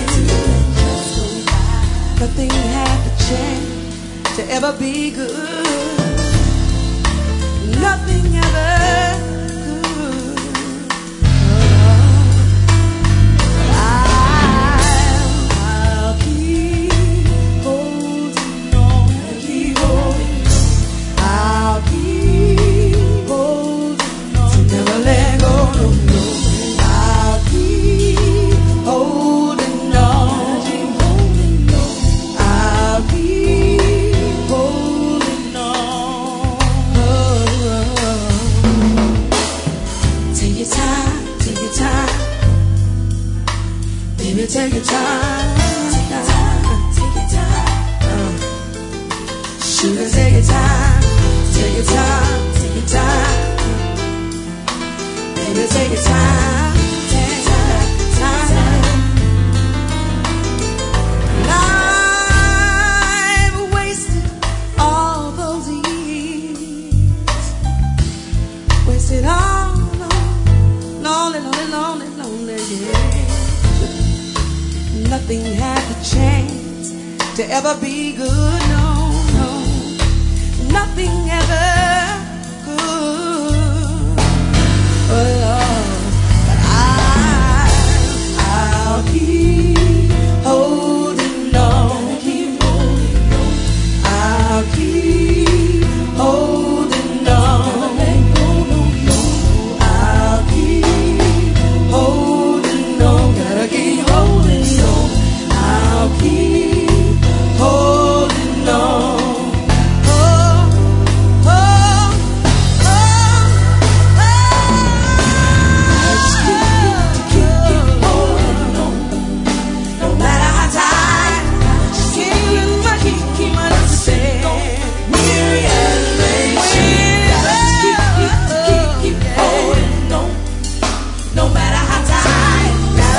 Nothing had the chance to ever be good. Nothing ever could. I'll keep holding on. Keep holding on. I'll keep holding on. Never let go. No, no. I'll keep holding on. I'll keep holding on. Take your time, take your time. Baby, take your time. Take your time, take your time. Sugar, take your time. Take your time, take your time. Baby, take your time. Take your time, time. I've wasted all those years. Wasted all lonely, lonely, lonely, lonely, yeah. Nothing had the chance to ever be good, no, no. Nothing ever could. Oh, but I'll keep holding on. Keep holding on. I'll keep holding on. I'll keep holding on. Gotta keep holding on. I'll keep holding on. Oh, oh, oh, oh. Just keep holding on. No matter how tired, just keep understand. Weary and lazy, just keep holding on. No matter how tired,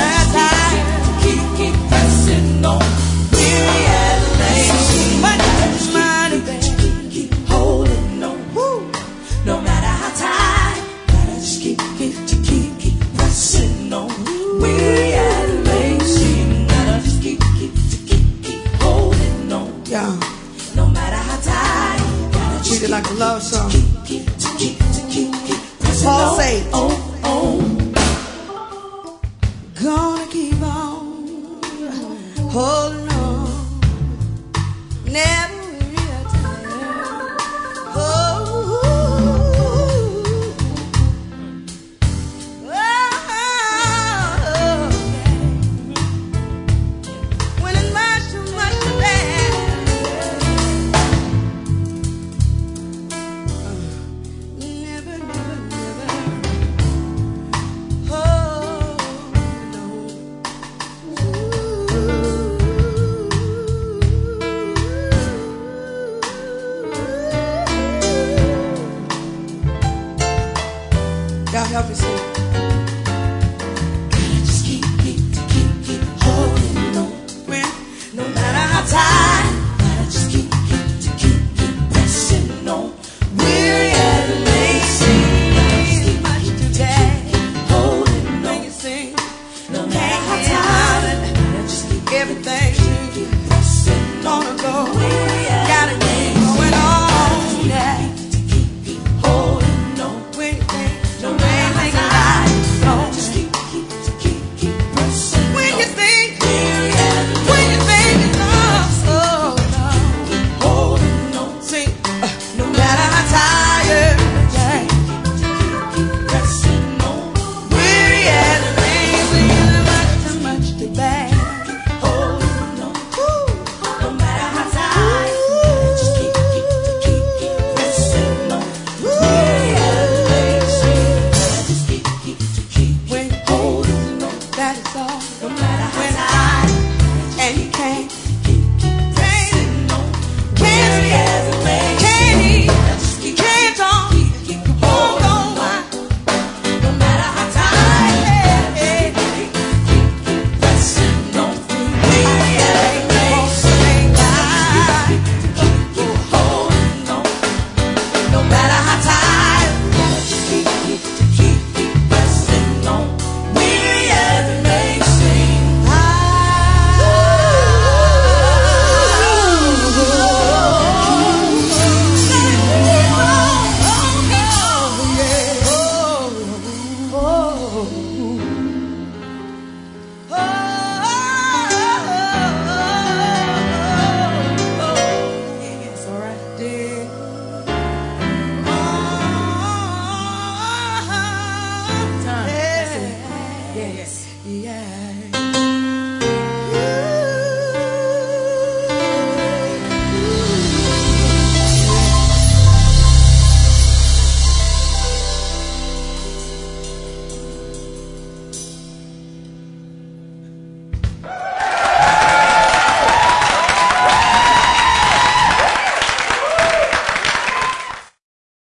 keep pressing on. Weary and lazy, keep holding on. No matter how tired, gotta just keep pressing on. Weary and lazy, gotta just keep holding on. Yeah. No matter how tired, gotta treat it like a love song. Keep pressing on. Paul say, gonna keep on holding on. Never real tired. Oh, when it's much too much to bear. Never, never, never. Oh, no. God help me sing. Just keep holding on. No matter how tired, gotta just keep pressing on. Weary and lazy, much too tired, holding on. Make it sing. No matter how tired, just keep everything pressing on. Go. Gotta keep going on. Yeah. Holding on. When you think no way make it right, no. Just keep pressing. When you think it's all so holding on. Sing. No matter how tired, yeah. Keep pressing on. Weary and lazy, much too much to bear. Holding Yes. Yeah.